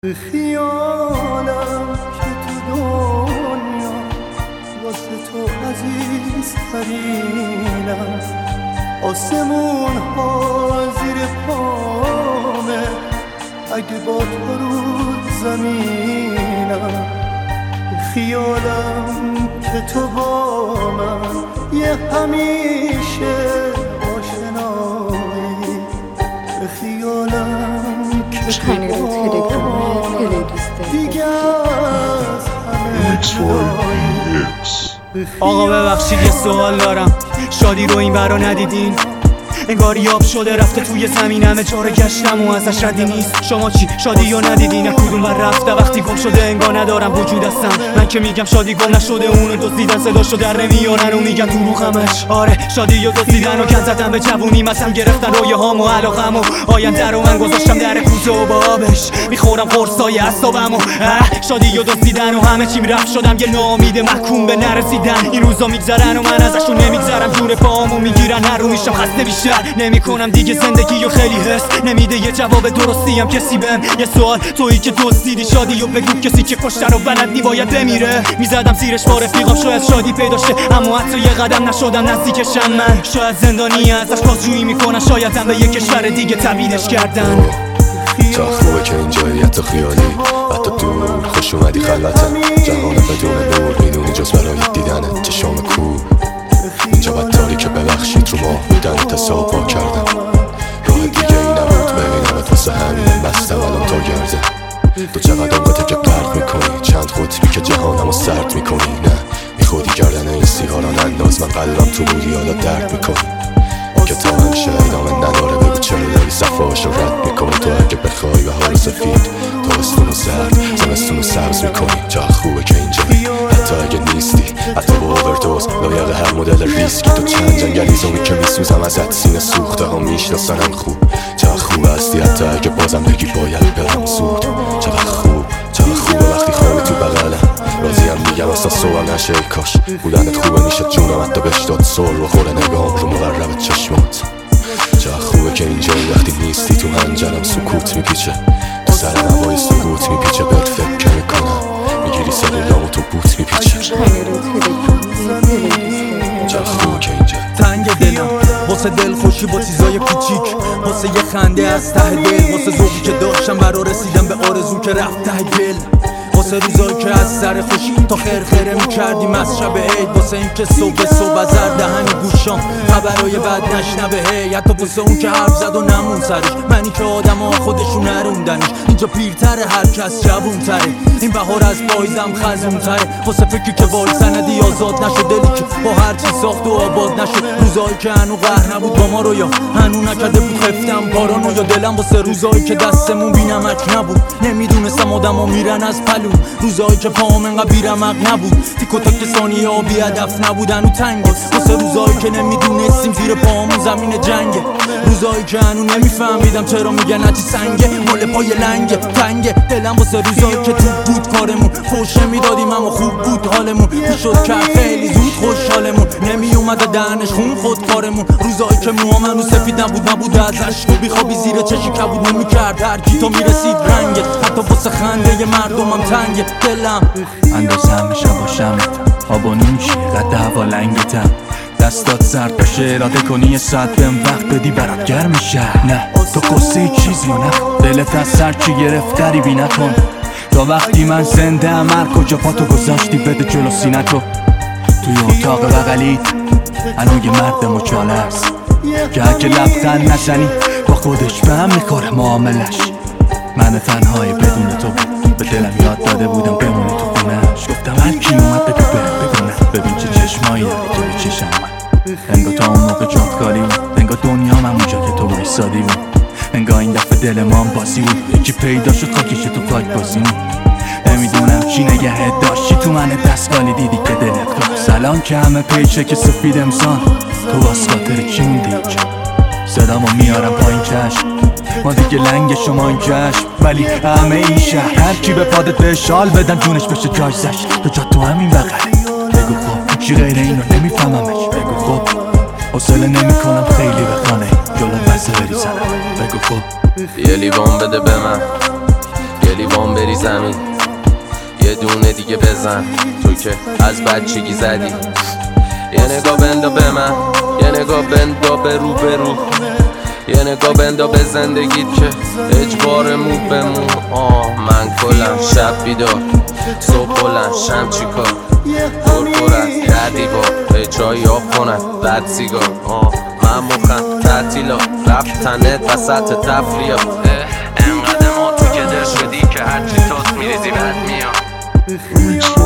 به خیالم که تو دنیا واسه تو عزیزترینم، آسمون ها زیر پامه اگه با تو رو زمینم. به خیالم که تو با من یه همیشه آشنایی، به خیالم که تو با من دیگه از همه جایی. آقا ببخشید یه سوال دارم، شادی رو این برا ندیدین؟ انگار یاب شده رفته توی زمین، همه جا رو گشتم و ازش ردی نیست. شما چی شادی رو ندیدین؟ از کدوم بر رفته وقتی گم شده انگار ندارم وجود هستم. من که میگم شادی گم نشده، اونو دزدیدن صداشو در نمیارن و میگن دروغمش. آره شادی رو دزدیدن و گند زدن به جوونی، مثلا گرفتن رویه هامو علاقم و آینده رو من گذاشتم در کوزه و بابش میخورم قرصای اعصابم و شادی رو دزدیدن و همه چیم رفت شدم یه ناامید محکوم به نرسیدن. این روزا میگذرن و من ازشون نمیگذرم، جون پاهامو میگیرن هر رو میشم خسته بیشتر نمیکنم دیگه زندگی و خیلی حس نمیده یه جواب درستی هم کسی بهم. یه سوال تویی که دزدیدی شادی و بگو کسی که کشته رو بلدی باید بمیره. میزدم زیرش با رفیقام شاید شادی پیدا شه، اما حتی یه قدم نشدم نزدیکشم. من شاید زندانی ازش بازجویی میکنن، شاید هم به یه کشور دیگه تبدیلش کردن. تا خوبه که اینجایی حتی خیالی، حتی دور خوش اومدی خلوتم. جهان بدون نور میدونی جز برای دیدنت چشام کو. اینجا بد تاریکه ببخشید رو ماه بودن تصاب با کردم. راه دیگه ای نبود ببینمت واسه همین بستم الان تا گرده. تو چقدر آنقدر که پرد میکنی، چند خطبی که جهانمو سرد میکنی. نه میخودی گردن این سیها را ننداز، من قلبم تو بودی حالا درد میکنی. که تا همیشه ادامه نداره بگو چرا داری صفاش رو رد میکنی. تو اگه بخوای بهار سفید، تابستونو زرد زمستونو سبز میکنی. جا خوبه که اینجایی حتی اگه نیستی، حتی با اووردوز لایق هر مدل ریسکی. تو چند جنگلی زومی که میسوزم ازت، سینه سوخته ها میشناسنم خوب. چقدر خوب هستی حتی اگه بازم بگی باید برم زود. چقدر خوبه وقتی خوابی تو بغلم، راضیم میگم اصلا صبح نشه ای کاش. بودنت خوبه میشه جونم حتی بهش داد سر و خوره نگام رو مقرب چشمات. چقدر خوبه که اینجایی وقتی نیستی تو هنجرم سکوت میپیچه. تو سر نوای سکوت میپیچه، بهت فکر میکنم میگیری سلولامو تو بوت میپیچه. چقدر خوبه که اینجایی تنگ دلم واسه دل خوشی با چیزای کوچیک، واسه یه خنده از ته دل، واسه ذوقی که داشتم برا رسیدم به آرزو که رفت ته دل، واسه روزایی که از سر خوشی تا خرخره میکردیم از شب عید، واسه این که صبح از زر دهن گوشام خبرای بد نشنوه هی، حتی واسه اون که حرف زد و نمون سرش، منی که آدم ها خودشون نروندنش. اینجا پیرتره هر کس جوونتره، این بهار از پاییزم خزونتره، واسه فکری که وای سندی آزاد نشد، دلی که با هر چی ساخت و آباد نشد، روزایی که هنو قهر نبود با ما رو یا هنو نکرده بود خفتم پارانو، یا دلم واسه روزایی که دستمون بی نمک نبود، نمیدونستم آدما میرن از پلو، روزایی که پاهم انقدر بیرمق نبود، تیک و تاک ثانیه ها بی هدف نبودن و تنگه، واسه روزایی که نمیدونستیم زیر پاهمون زمین جنگه، روزایی که هنو نمیفهمیدم چرا میگن هرچی سنگه مال پای لنگه تنگه، دلم واسه روزایی که تو بود کارمون فوش میدادیم اما خوب بود حالمون، میشد که خیلی زود خوشحالمون، نمی اومده دهنش خون خود کارمون، روزایی که موام هنو سفید نبود ازش تو بیخوابی زیر چشی کبود نمیکرد هر کی تو میرسید رنگه، حتی واسه خنده مردمم تنگه دلم. اندازم میشه باشمت آبانو میشی قد هوا لنگتم، دستات سرد باشه اراده کنی یه ساعت بهم وقت بدی برات گرم میشه. نه تو قصه چیزی و نه دلت از سر چی گرفت غریبی نکن، تا وقتی من زنده ام هر کجا پاتو گذاشتی بده جلو سینتو، توی اتاق بغلیت هنو یه مرد مچاله است که اگه لبخند نزنی با خودش به هم میخوره معاملش. من تنهای بدون تو به دلم یاد داده بودم بمونه تو خونهش، گفتم هر کی اومد بگو بگونه ببین چه چشمایی داری توی چشم من، انگار تا اون موقع جات خالی بود، انگار دنیام همونجا که تو وایسادی بود، انگار این دفعه دل ما هم باسی بود، یکی پیدا شد خاکش تو پاک بازی بود، نمیدونم چی نگهت داشتی تو من دستگالی دیدی که دلت خواست، الان که همه پیچه که سفید امسان تو باز خاطر چی موندی اینجا، صدامو میارم پایین چشم ما دیگه لنگ شما این جشن، ولی همه این شهر هر کی به پادت به شال بدن جونش بشه جای زش، تو جا تو همین بغله بگو خب چی غیر اینو نمیفهممش، بگو خب حوصله نمیکنم خیلی به خانه جلو بسه بریزنم، بگو خب یه لیوان بده به من، یه لیوان بری زمین، یه دونه دیگه بزن تو که از بچگی زدی. یه نگاه بندا به من، یه نگاه بندا به رو به رو، یه نگاه بندا به زندگیت که اجبار مو به مو. من کلم شب بیدار، صبح بلند شم چیکار، دور پر از در دیوار به چای آب کنن بعد سیگار. من مخم تعطیلا رفتنت وسط تفریح، انقدر ما تو که در شدی که هرچی تاست میریزی بد میاد.